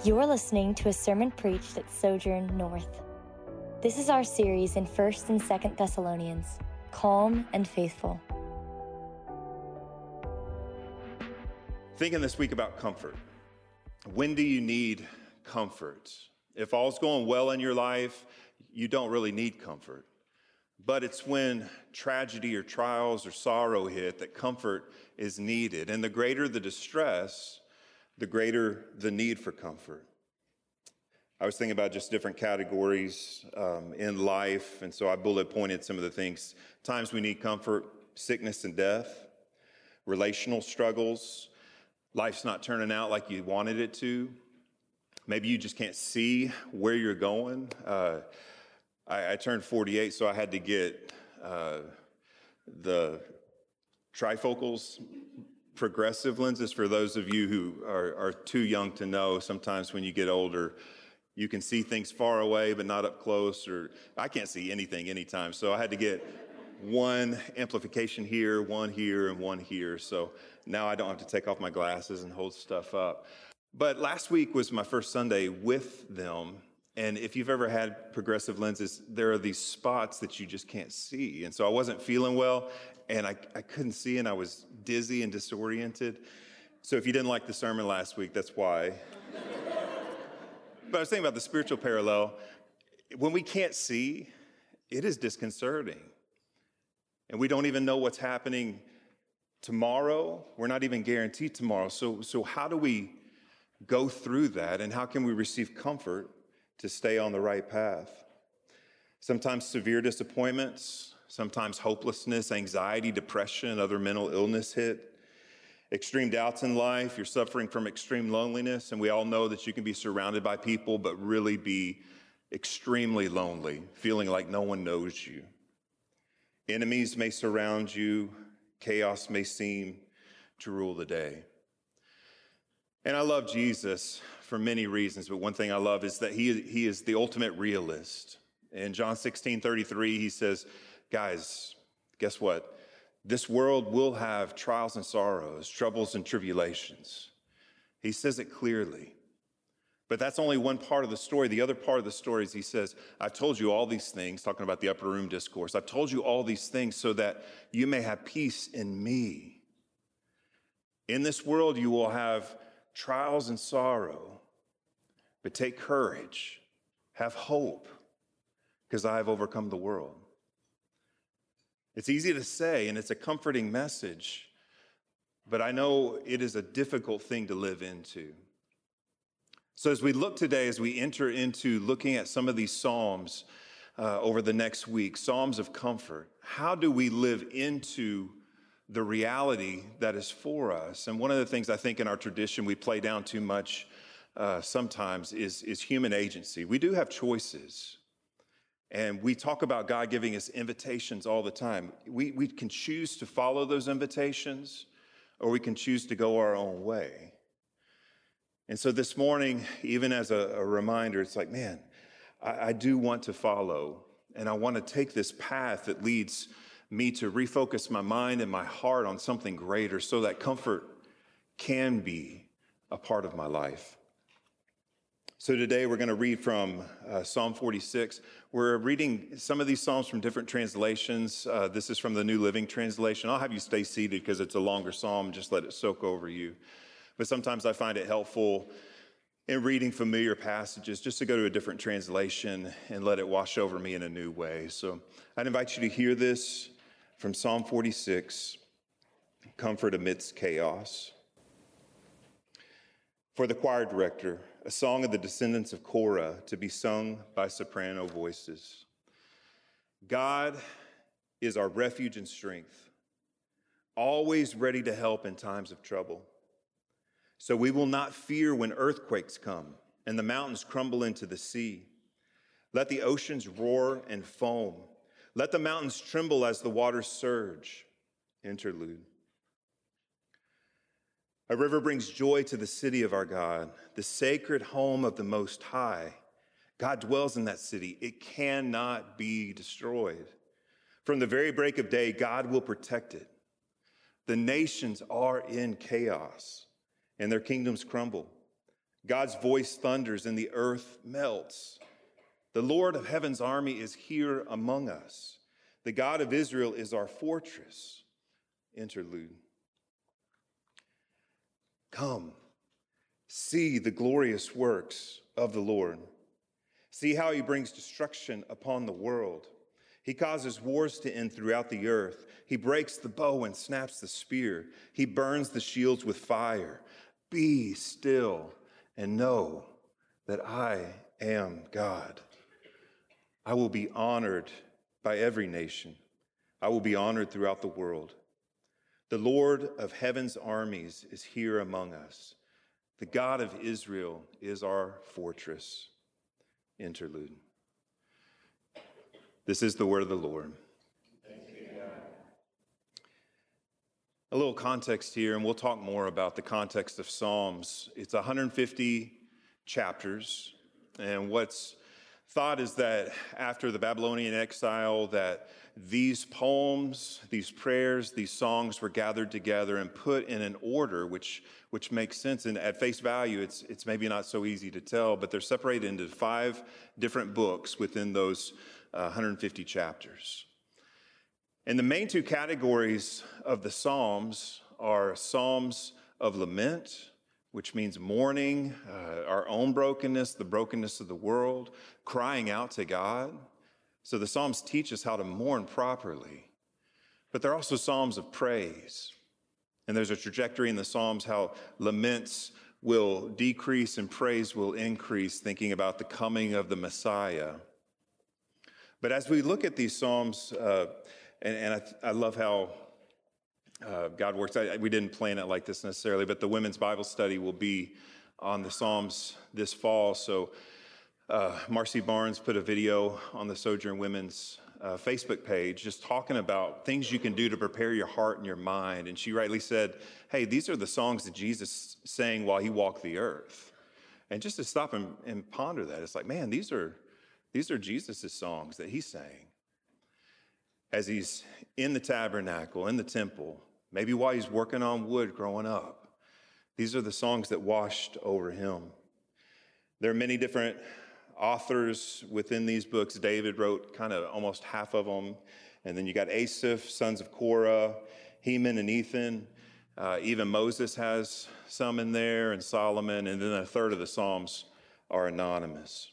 You're listening to a sermon preached at Sojourn North. This is our series in 1st and 2nd Thessalonians, Calm and Faithful. Thinking this week about comfort. When do you need comfort? If all's going well in your life, you don't really need comfort. But it's when tragedy or trials or sorrow hit that comfort is needed. And the greater the distress, the greater the need for comfort. I was thinking about just different categories in life, and so I bullet pointed some of the things. Times we need comfort: sickness and death, relational struggles, life's not turning out like you wanted it to. Maybe you just can't see where you're going. I turned 48, so I had to get the trifocals progressive lenses. For those of you who are too young to know, sometimes when you get older, you can see things far away but not up close, or I can't see anything anytime. So I had to get one amplification here, one here, and one here. So now I don't have to take off my glasses and hold stuff up. But last week was my first Sunday with them. And if you've ever had progressive lenses, there are these spots that you just can't see. And so I wasn't feeling well, and I couldn't see, and I was dizzy and disoriented. So if you didn't like the sermon last week, that's why. But I was thinking about the spiritual parallel. When we can't see, it is disconcerting. And we don't even know what's happening tomorrow. We're not even guaranteed tomorrow. So how do we go through that, and how can we receive comfort to stay on the right path? Sometimes severe disappointments, sometimes hopelessness, anxiety, depression, other mental illness hit. Extreme doubts in life, you're suffering from extreme loneliness, and we all know that you can be surrounded by people but really be extremely lonely, feeling like no one knows you. Enemies may surround you, chaos may seem to rule the day. And I love Jesus for many reasons, but one thing I love is that he is the ultimate realist. In John 16:33, he says, guys, guess what? This world will have trials and sorrows, troubles and tribulations. He says it clearly. But that's only one part of the story. The other part of the story is he says, I've told you all these things, talking about the upper room discourse. I've told you all these things so that you may have peace in me. In this world, you will have trials and sorrow, but take courage, have hope, because I have overcome the world. It's easy to say, and it's a comforting message, but I know it is a difficult thing to live into. So as we look today, as we enter into looking at some of these Psalms over the next week, Psalms of comfort, how do we live into the reality that is for us? And one of the things I think in our tradition we play down too much sometimes is human agency. We do have choices. And we talk about God giving us invitations all the time. We can choose to follow those invitations, or we can choose to go our own way. And so this morning, even as a reminder, it's like, man, I do want to follow, and I want to take this path that leads me to refocus my mind and my heart on something greater so that comfort can be a part of my life. So today we're going to read from Psalm 46. We're reading some of these Psalms from different translations. This is from the New Living Translation. I'll have you stay seated because it's a longer psalm. Just let it soak over you. But sometimes I find it helpful in reading familiar passages just to go to a different translation and let it wash over me in a new way. So I'd invite you to hear this from Psalm 46, Comfort Amidst Chaos. For the choir director, a song of the descendants of Korah to be sung by soprano voices. God is our refuge and strength, always ready to help in times of trouble. So we will not fear when earthquakes come and the mountains crumble into the sea. Let the oceans roar and foam. Let the mountains tremble as the waters surge. Interlude. A river brings joy to the city of our God, the sacred home of the Most High. God dwells in that city. It cannot be destroyed. From the very break of day, God will protect it. The nations are in chaos, and their kingdoms crumble. God's voice thunders and the earth melts. The Lord of heaven's army is here among us. The God of Israel is our fortress. Interlude. Come, see the glorious works of the Lord. See how he brings destruction upon the world. He causes wars to end throughout the earth. He breaks the bow and snaps the spear. He burns the shields with fire. Be still and know that I am God. I will be honored by every nation. I will be honored throughout the world. The Lord of heaven's armies is here among us. The God of Israel is our fortress. Interlude. This is the word of the Lord. Thanks be to God. A little context here, and we'll talk more about the context of Psalms. It's 150 chapters, and what's thought is that after the Babylonian exile, that these poems, these prayers, these songs were gathered together and put in an order which makes sense. And at face value, it's maybe not so easy to tell, but they're separated into 5 different books within those 150 chapters. And the main 2 categories of the Psalms are Psalms of lament, which means mourning our own brokenness, the brokenness of the world, crying out to God. So the Psalms teach us how to mourn properly. But they're also Psalms of praise. And there's a trajectory in the Psalms how laments will decrease and praise will increase, thinking about the coming of the Messiah. But as we look at these Psalms, I love how God works. We didn't plan it like this necessarily, but the women's Bible study will be on the Psalms this fall. So Marcy Barnes put a video on the Sojourn Women's Facebook page just talking about things you can do to prepare your heart and your mind. And she rightly said, hey, these are the songs that Jesus sang while he walked the earth. And just to stop and ponder that, it's like, man, these are Jesus' songs that he sang as he's in the tabernacle, in the temple, maybe while he's working on wood growing up. These are the songs that washed over him. There are many different authors within these books. David wrote kind of almost half of them. And then you got Asaph, sons of Korah, Heman and Ethan. Even Moses has some in there, and Solomon. And then a third of the Psalms are anonymous.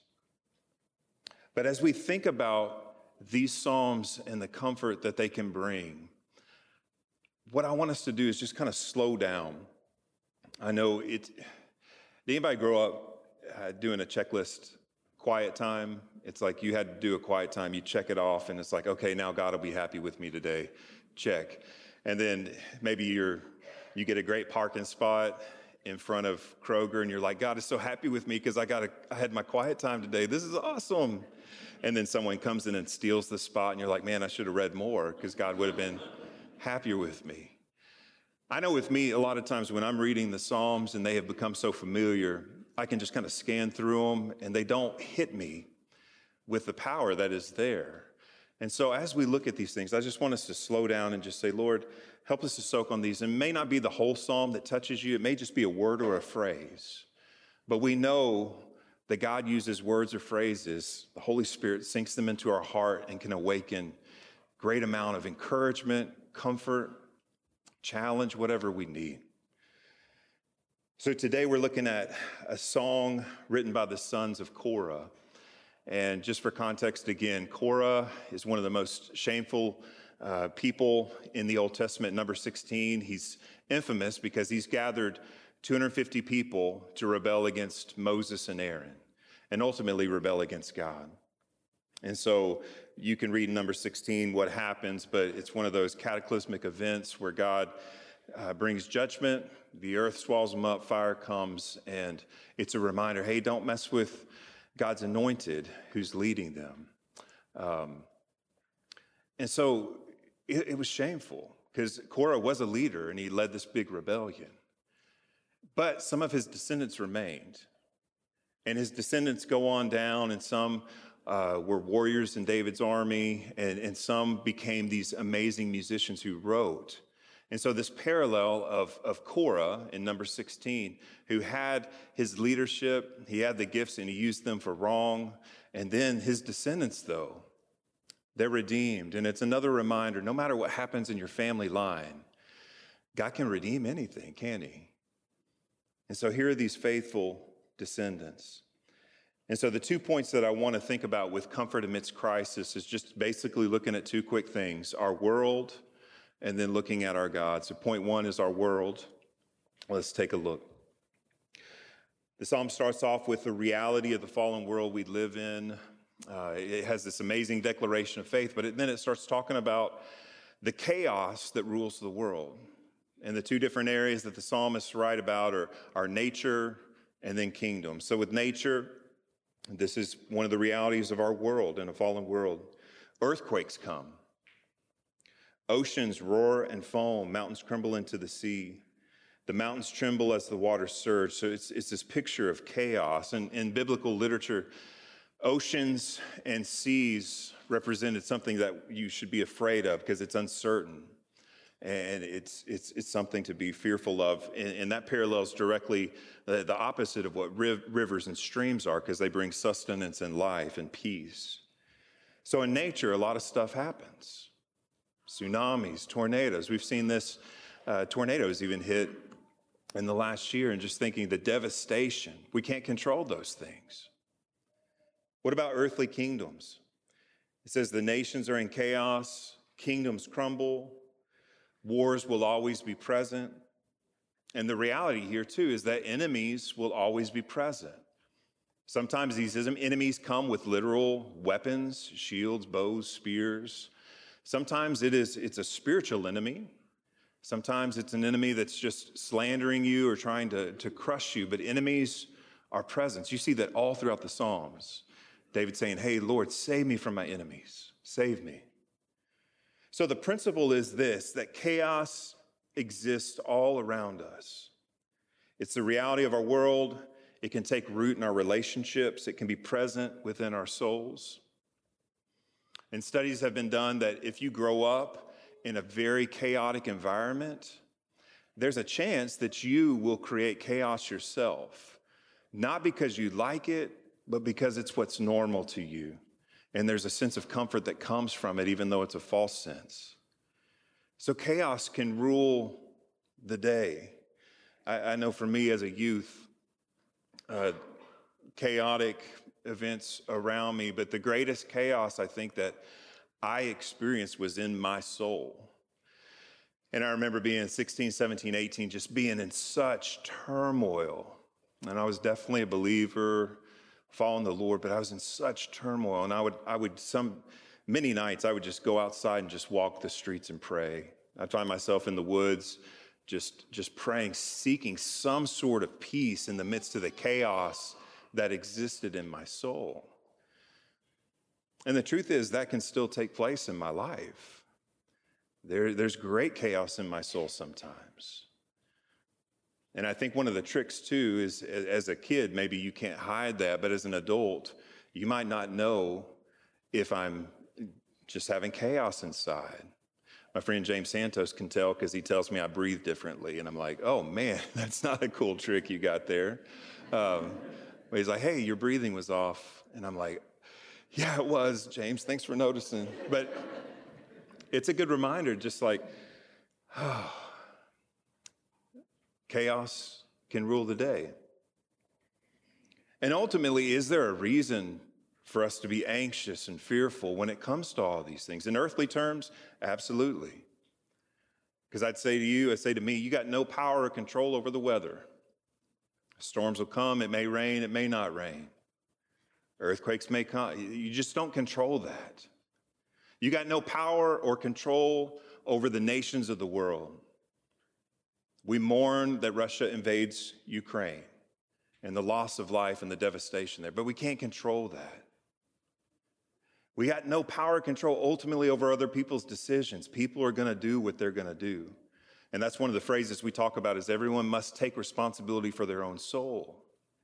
But as we think about these Psalms and the comfort that they can bring, what I want us to do is just kind of slow down. I know did anybody grow up doing a checklist quiet time? It's like you had to do a quiet time, you check it off, and it's like, okay, now God will be happy with me today. Check. And then maybe you get a great parking spot in front of Kroger, and you're like, God is so happy with me because I had my quiet time today. This is awesome. And then someone comes in and steals the spot, and you're like, man, I should have read more because God would have been happier with me. I know with me, a lot of times when I'm reading the Psalms and they have become so familiar, I can just kind of scan through them and they don't hit me with the power that is there. And so as we look at these things, I just want us to slow down and just say, Lord, help us to soak on these. And it may not be the whole Psalm that touches you. It may just be a word or a phrase. But we know that God uses words or phrases. The Holy Spirit sinks them into our heart and can awaken great amount of encouragement, comfort, challenge, whatever we need. So today we're looking at a song written by the sons of Korah. And just for context again, Korah is one of the most shameful people in the Old Testament. Number 16, he's infamous because he's gathered 250 people to rebel against Moses and Aaron and ultimately rebel against God. And so you can read in number 16 what happens, but it's one of those cataclysmic events where God brings judgment, the earth swallows them up, fire comes, and it's a reminder, hey, don't mess with God's anointed who's leading them. And so it was shameful because Korah was a leader and he led this big rebellion. But some of his descendants remained. And his descendants go on down, and some were warriors in David's army, and some became these amazing musicians who wrote. And so this parallel of Korah in number 16, who had his leadership, he had the gifts and he used them for wrong. And then his descendants, though, they're redeemed. And it's another reminder, no matter what happens in your family line, God can redeem anything, can't he? And so here are these faithful descendants. And so the 2 points that I want to think about with comfort amidst crisis is just basically looking at 2 quick things: our world, and then looking at our God. So point 1 is our world. Let's take a look. The psalm starts off with the reality of the fallen world we live in. It has this amazing declaration of faith, but then it starts talking about the chaos that rules the world. And the 2 different areas that the psalmists write about are nature and then kingdom. So with nature, this is one of the realities of our world, in a fallen world. Earthquakes come. Oceans roar and foam. Mountains crumble into the sea. The mountains tremble as the waters surge. So it's this picture of chaos. And in biblical literature, oceans and seas represented something that you should be afraid of because it's uncertain. And it's something to be fearful of. And that parallels directly the opposite of what rivers and streams are, because they bring sustenance and life and peace. So in nature, a lot of stuff happens. Tsunamis, tornadoes. We've seen this, tornadoes even hit in the last year, and just thinking the devastation. We can't control those things. What about earthly kingdoms? It says the nations are in chaos, kingdoms crumble, wars will always be present. And the reality here, too, is that enemies will always be present. Sometimes these enemies come with literal weapons, shields, bows, spears. Sometimes it's a spiritual enemy. Sometimes it's an enemy that's just slandering you or trying to crush you, but enemies are present. You see that all throughout the Psalms. David saying, hey, Lord, save me from my enemies. Save me. So the principle is this, that chaos exists all around us. It's the reality of our world. It can take root in our relationships. It can be present within our souls. And studies have been done that if you grow up in a very chaotic environment, there's a chance that you will create chaos yourself, not because you like it, but because it's what's normal to you. And there's a sense of comfort that comes from it, even though it's a false sense. So chaos can rule the day. I know for me as a youth, chaotic events around me, but the greatest chaos I think that I experienced was in my soul. And I remember being 16, 17, 18, just being in such turmoil. And I was definitely a believer, following the Lord, but I was in such turmoil. And I would many nights I would just go outside and just walk the streets and pray. I'd find myself in the woods, just praying, seeking some sort of peace in the midst of the chaos that existed in my soul. And the truth is that can still take place in my life. There's great chaos in my soul sometimes. And I think one of the tricks too is, as a kid, maybe you can't hide that, but as an adult, you might not know if I'm just having chaos inside. My friend James Santos can tell because he tells me I breathe differently. And I'm like, oh man, that's not a cool trick you got there. But he's like, hey, your breathing was off. And I'm like, yeah, it was, James, thanks for noticing. But it's a good reminder, just like, chaos can rule the day. And ultimately, is there a reason for us to be anxious and fearful when it comes to all these things? In earthly terms, absolutely. Because I'd say to me, you got no power or control over the weather. Storms will come, it may rain, it may not rain. Earthquakes may come, you just don't control that. You got no power or control over the nations of the world. We mourn that Russia invades Ukraine and the loss of life and the devastation there, but we can't control that. We got no power or control ultimately over other people's decisions. People are going to do what they're going to do. And that's one of the phrases we talk about is everyone must take responsibility for their own soul.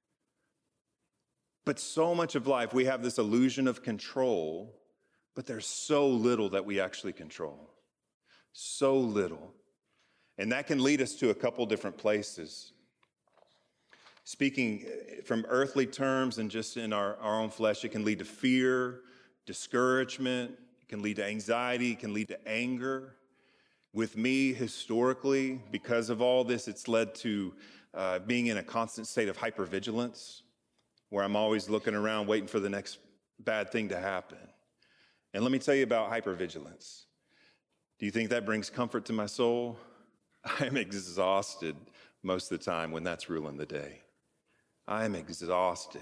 But so much of life, we have this illusion of control, but there's so little that we actually control. So little. And that can lead us to a couple different places. Speaking from earthly terms and just in our own flesh, it can lead to fear, discouragement, it can lead to anxiety, it can lead to anger. With me, historically, because of all this, it's led to being in a constant state of hypervigilance, where I'm always looking around waiting for the next bad thing to happen. And let me tell you about hypervigilance. Do you think that brings comfort to my soul? I'm exhausted most of the time when that's ruling the day. I am exhausted.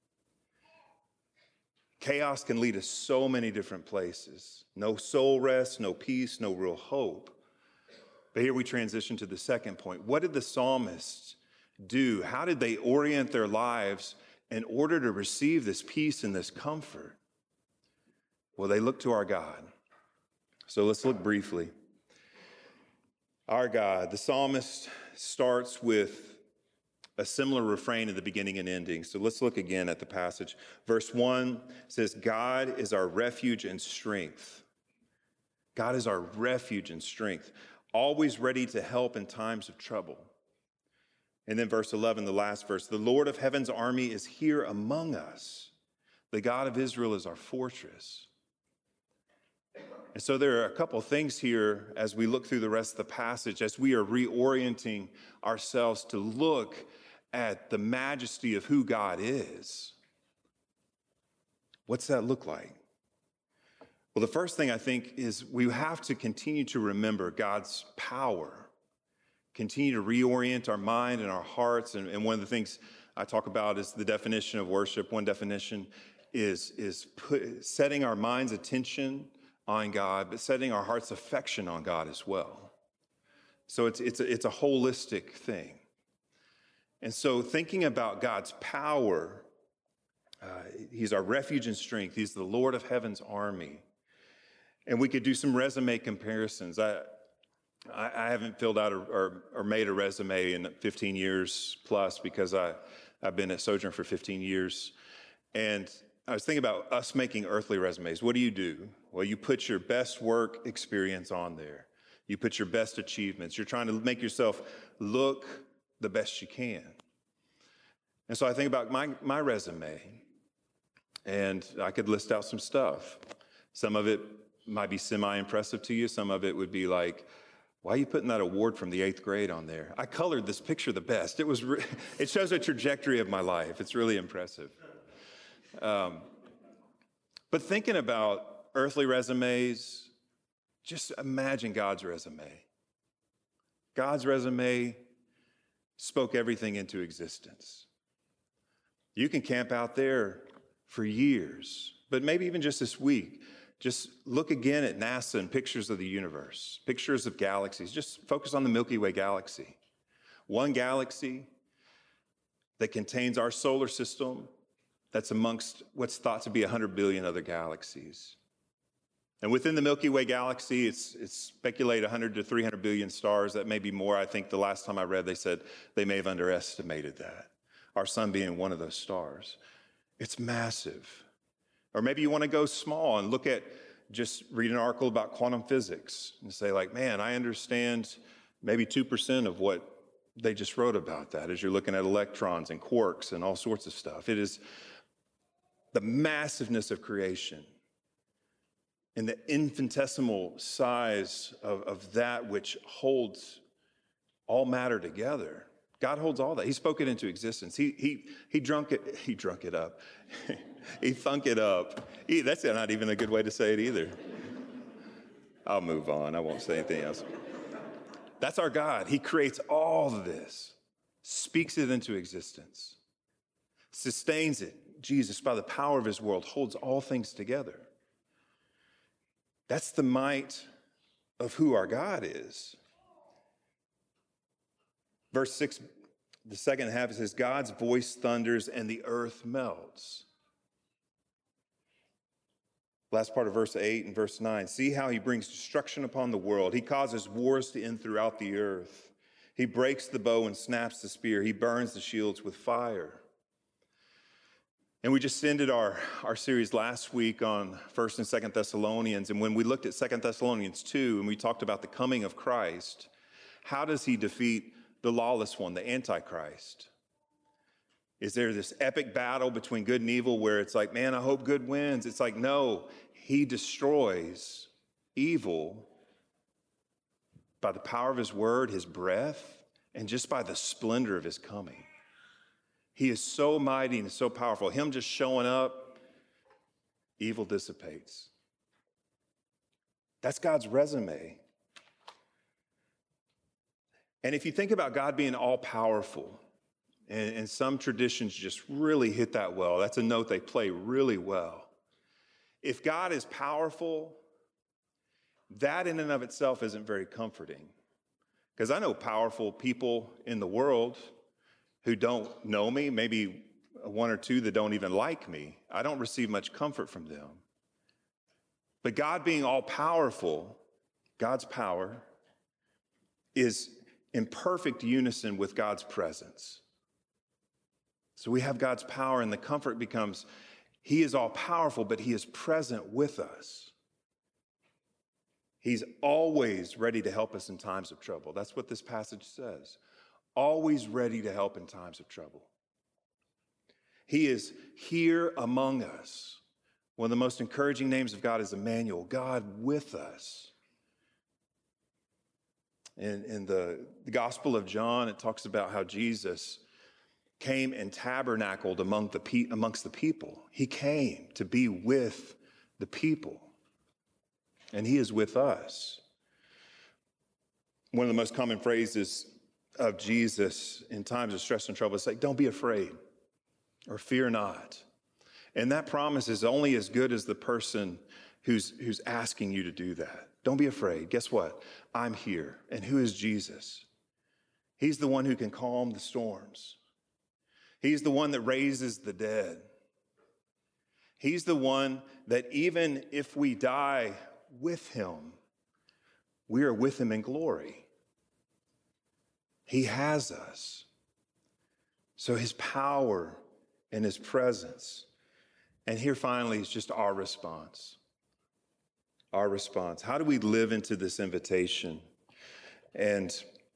Chaos can lead us so many different places. No soul rest, no peace, no real hope. But here we transition to the second point. What did the psalmists do? How did they orient their lives in order to receive this peace and this comfort? Well, they looked to our God. So let's look briefly. Our God, the psalmist starts with a similar refrain in the beginning and ending. So let's look again at the passage. Verse 1 says, God is our refuge and strength. God is our refuge and strength, always ready to help in times of trouble. And then verse 11, the last verse, the Lord of heaven's army is here among us. The God of Israel is our fortress. And so there are a couple of things here as we look through the rest of the passage, as we are reorienting ourselves to look at the majesty of who God is. What's that look like? Well, the first thing I think is we have to continue to remember God's power, continue to reorient our mind and our hearts. And one of the things I talk about is the definition of worship. One definition is setting our mind's attention on God, but setting our heart's affection on God as well. So it's a holistic thing. And so thinking about God's power, he's our refuge and strength. He's the Lord of heaven's army. And we could do some resume comparisons. I haven't filled out or made a resume in 15 years plus because I've been at Sojourn for 15 years. And I was thinking about us making earthly resumes. What do? Well, you put your best work experience on there. You put your best achievements. You're trying to make yourself look the best you can. And so I think about my resume, and I could list out some stuff. Some of it might be semi-impressive to you. Some of it would be like, why are you putting that award from the 8th grade on there? I colored this picture the best. It shows a trajectory of my life. It's really impressive. But thinking about earthly resumes, just imagine God's resume. God's resume spoke everything into existence. You can camp out there for years, but maybe even just this week, just look again at NASA and pictures of the universe, pictures of galaxies. Just focus on the Milky Way galaxy. One galaxy that contains our solar system that's amongst what's thought to be 100 billion other galaxies. And within the Milky Way galaxy, it's speculated 100 to 300 billion stars. That may be more. I think the last time I read, they said they may have underestimated that. Our sun being one of those stars. It's massive. Or maybe you want to go small and look at, just read an article about quantum physics and say like, man, I understand maybe 2% of what they just wrote about that as you're looking at electrons and quarks and all sorts of stuff. It is the massiveness of creation and the infinitesimal size of that which holds all matter together. God holds all that. He spoke it into existence. He drunk it up. He thunk it up. That's not even a good way to say it either. I'll move on. I won't say anything else. That's our God. He creates all of this, speaks it into existence, sustains it. Jesus, by the power of his word, holds all things together. That's the might of who our God is. Verse 6, the second half, it says, God's voice thunders and the earth melts. Last part of verse 8 and verse 9, see how he brings destruction upon the world. He causes wars to end throughout the earth. He breaks the bow and snaps the spear. He burns the shields with fire. And we just ended our series last week on 1st and 2nd Thessalonians. And when we looked at 2nd Thessalonians 2 and we talked about the coming of Christ, How does he defeat the lawless one, the Antichrist? Is there this epic battle between good and evil where it's like, man, I hope good wins? It's like, no, he destroys evil by the power of his word, his breath, and just by the splendor of his coming. He is so mighty and so powerful. Him just showing up, evil dissipates. That's God's resume. And if you think about God being all-powerful, and some traditions just really hit that well, that's a note they play really well. If God is powerful, that in and of itself isn't very comforting. Because I know powerful people in the world who don't know me, maybe one or two that don't even like me. I don't receive much comfort from them. But God being all-powerful, God's power is in perfect unison with God's presence. So we have God's power, and the comfort becomes, he is all-powerful, but he is present with us. He's always ready to help us in times of trouble. That's what this passage says. Always ready to help in times of trouble. He is here among us. One of the most encouraging names of God is Emmanuel, God with us. In the Gospel of John, it talks about how Jesus came and tabernacled amongst the people. He came to be with the people. And he is with us. One of the most common phrases of Jesus in times of stress and trouble is like, don't be afraid or fear not. And that promise is only as good as the person who's asking you to do that. Don't be afraid. Guess what? I'm here. And who is Jesus? He's the one who can calm the storms. He's the one that raises the dead. He's the one that even if we die with him, we are with him in glory. He has us. So his power and his presence. And here finally is just our response. Our response. How do we live into this invitation? And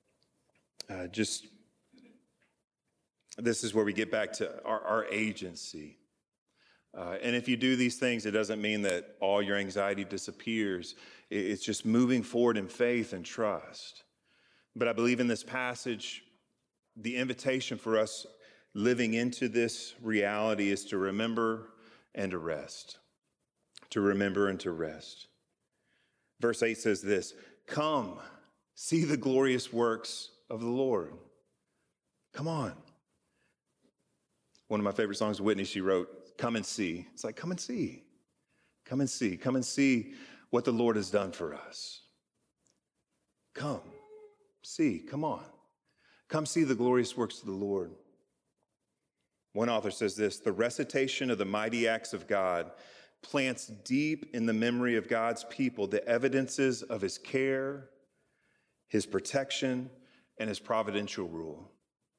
this is where we get back to our agency. And if you do these things, it doesn't mean that all your anxiety disappears. It's just moving forward in faith and trust. But I believe in this passage, the invitation for us living into this reality is to remember and to rest. To remember and to rest. Verse 8 says this, come, see the glorious works of the Lord. Come on. One of my favorite songs, Whitney, she wrote, come and see. It's like, come and see. Come and see. Come and see what the Lord has done for us. Come, see, come on. Come see the glorious works of the Lord. One author says this, the recitation of the mighty acts of God plants deep in the memory of God's people the evidences of his care, his protection, and his providential rule.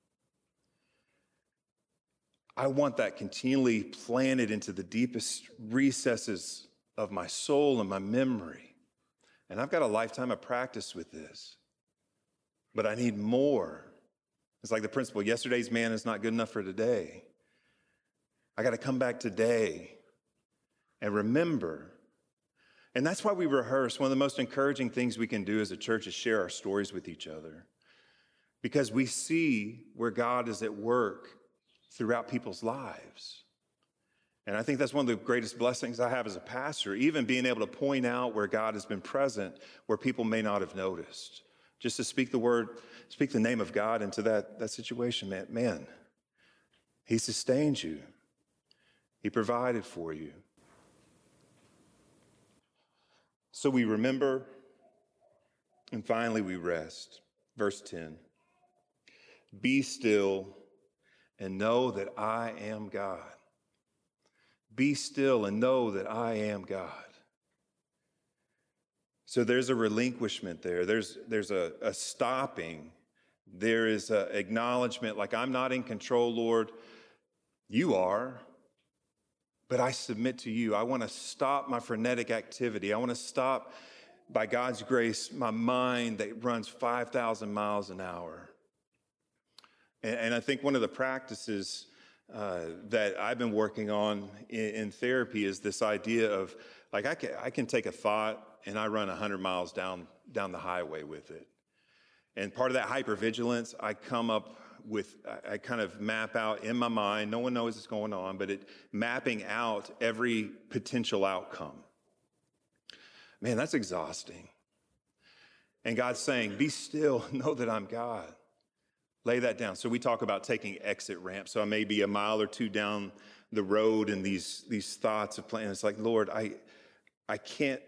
I want that continually planted into the deepest recesses of my soul and my memory. And I've got a lifetime of practice with this, but I need more. It's like the principle, yesterday's man is not good enough for today. I got to come back today and remember. And that's why we rehearse. One of the most encouraging things we can do as a church is share our stories with each other, because we see where God is at work throughout people's lives. And I think that's one of the greatest blessings I have as a pastor, even being able to point out where God has been present, where people may not have noticed. Just to speak the word, speak the name of God into that situation, man, he sustained you. He provided for you. So we remember, and finally we rest. Verse 10, be still and know that I am God. Be still and know that I am God. So there's a relinquishment there. There's a stopping. There is an acknowledgement, like, I'm not in control, Lord. You are. But I submit to you. I want to stop my frenetic activity. I want to stop by God's grace, my mind that runs 5,000 miles an hour. And I think one of the practices that I've been working on in therapy is this idea of, like, I can take a thought and I run 100 miles down the highway with it. And part of that hypervigilance, I kind of map out in my mind, no one knows what's going on, but mapping out every potential outcome. Man, that's exhausting. And God's saying, be still, know that I'm God. Lay that down. So we talk about taking exit ramps. So I may be a mile or two down the road and these thoughts of planning. It's like, Lord, I can't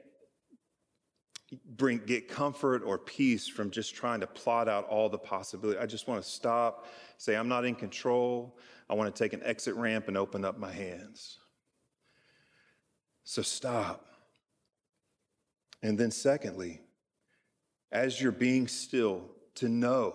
get comfort or peace from just trying to plot out all the possibilities. I just want to stop, say, I'm not in control. I want to take an exit ramp and open up my hands. So stop. And then secondly, as you're being still, to know.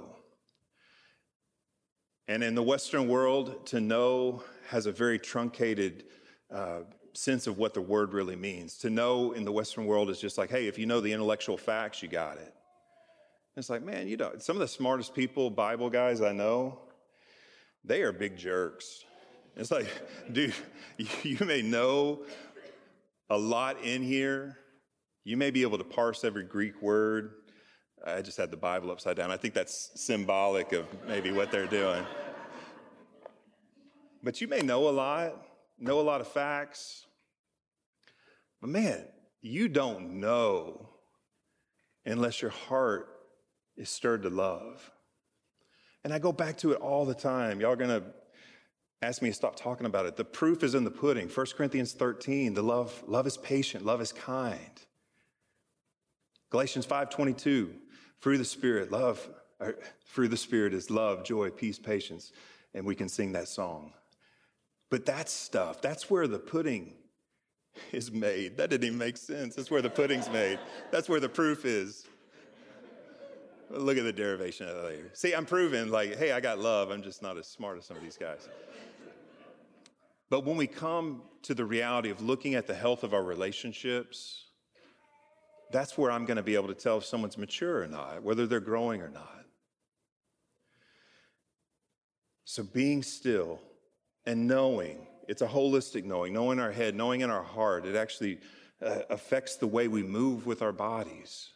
And in the Western world, to know has a very truncated sense of what the word really means. To know in the Western world is just like, hey, if you know the intellectual facts, you got it. It's like, man, some of the smartest people, Bible guys I know, they are big jerks. It's like, dude, you may know a lot in here. You may be able to parse every Greek word. I just had the Bible upside down. I think that's symbolic of maybe what they're doing. But you may know a lot of facts. But man, you don't know unless your heart is stirred to love. And I go back to it all the time. Y'all are going to ask me to stop talking about it. The proof is in the pudding. 1 Corinthians 13, the love is patient, love is kind. Galatians 5:22, fruit of the Spirit is love, joy, peace, patience. And we can sing that song. But that's where the pudding is made. That didn't even make sense. That's where the pudding's made. That's where the proof is. Look at the derivation of that later. See, I'm proving, like, hey, I got love. I'm just not as smart as some of these guys. But when we come to the reality of looking at the health of our relationships, that's where I'm going to be able to tell if someone's mature or not, whether they're growing or not. So being still and knowing, it's a holistic knowing in our head, knowing in our heart. It actually affects the way we move with our bodies.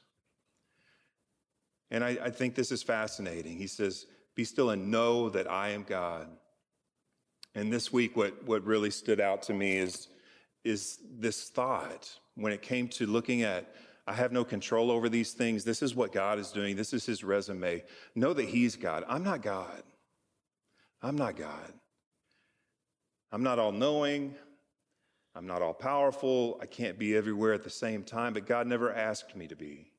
And I think this is fascinating. He says, be still and know that I am God. And this week, what really stood out to me is this thought when it came to looking at, I have no control over these things. This is what God is doing. This is his resume. Know that he's God. I'm not God. I'm not God. I'm not all-knowing. I'm not all-powerful. I can't be everywhere at the same time, but God never asked me to be.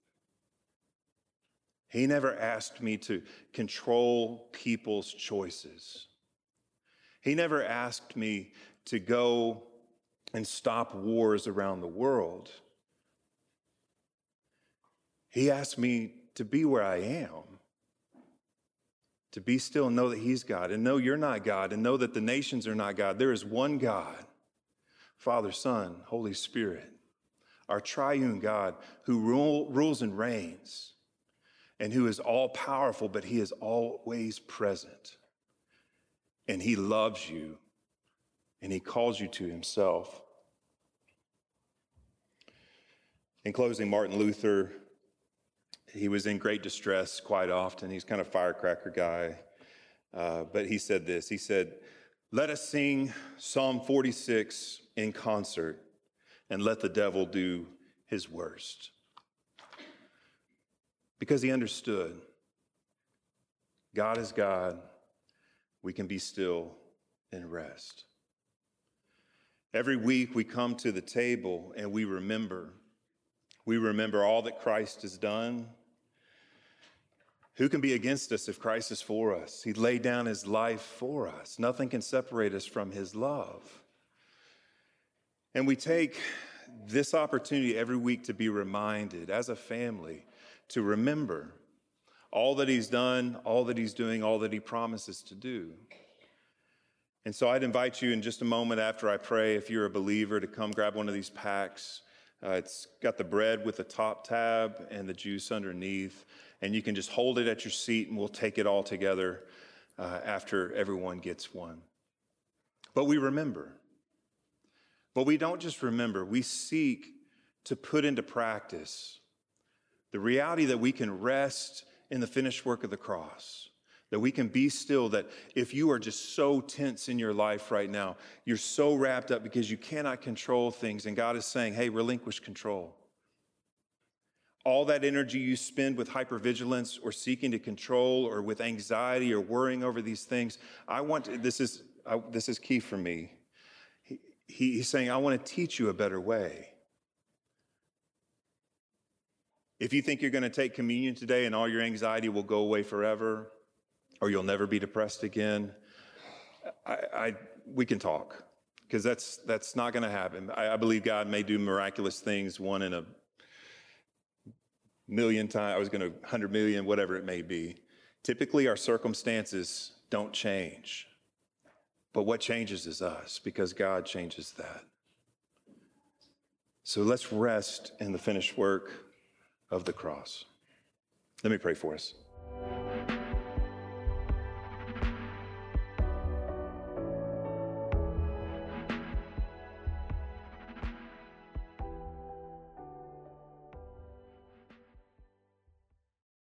He never asked me to control people's choices. He never asked me to go and stop wars around the world. He asked me to be where I am, to be still and know that he's God, and know you're not God, and know that the nations are not God. There is one God, Father, Son, Holy Spirit, our triune God who rules and reigns, and who is all-powerful, but he is always present. And he loves you, and he calls you to himself. In closing, Martin Luther, he was in great distress quite often. He's kind of a firecracker guy. But he said this. He said, let us sing Psalm 46 in concert, and let the devil do his worst. Because he understood God is God. We can be still and rest. Every week we come to the table and we remember. We remember all that Christ has done. Who can be against us if Christ is for us? He laid down his life for us. Nothing can separate us from his love. And we take this opportunity every week to be reminded as a family to remember all that he's done, all that he's doing, all that he promises to do. And so I'd invite you in just a moment after I pray, if you're a believer, to come grab one of these packs. It's got the bread with the top tab and the juice underneath, and you can just hold it at your seat and we'll take it all together after everyone gets one. But we remember. But we don't just remember, we seek to put into practice the reality that we can rest in the finished work of the cross, that we can be still, that if you are just so tense in your life right now, you're so wrapped up because you cannot control things, and God is saying, hey, relinquish control. All that energy you spend with hypervigilance or seeking to control or with anxiety or worrying over these things, this is key for me. He's saying, I want to teach you a better way. If you think you're going to take communion today and all your anxiety will go away forever, or you'll never be depressed again, we can talk, because that's not going to happen. I believe God may do miraculous things, one in a million times, 100 million, whatever it may be. Typically, our circumstances don't change. But what changes is us, because God changes that. So let's rest in the finished work of the cross. Let me pray for us.